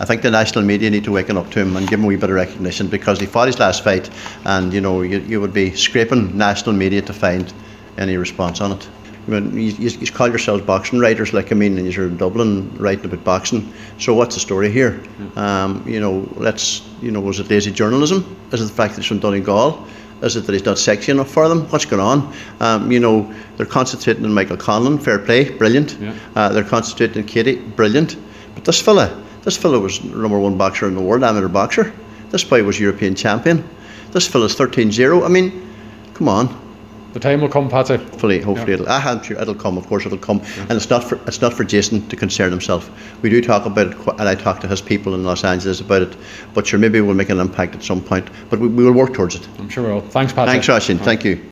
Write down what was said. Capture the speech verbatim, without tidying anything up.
I think the national media need to waken up to him and give him a wee bit of recognition, because he fought his last fight, and you know you, you would be scraping national media to find any response on it. I mean, you, you, you call yourselves boxing writers, like I mean, and you're in Dublin writing about boxing. So what's the story here? Um, you know, let's you know, was it lazy journalism? Is it the fact that it's from Donegal? Is it that he's not sexy enough for them? What's going on? Um, you know, they're concentrating on Michael Conlan, fair play, brilliant. Yeah. Uh, they're concentrating on Katie, brilliant. But this fella, this fella was the number one boxer in the world, amateur boxer. This boy was European champion. This fella's thirteen zero. I mean, come on. The time will come, Patsy. Hopefully, hopefully yeah. it'll. I am sure it'll come. Of course, it'll come. Yeah. And it's not for it's not for Jason to concern himself. We do talk about it, and I talk to his people in Los Angeles about it. But sure, maybe we'll make an impact at some point. But we, we will work towards it. I'm sure we will. Thanks, Patsy. Thanks, Roisin. Thank you.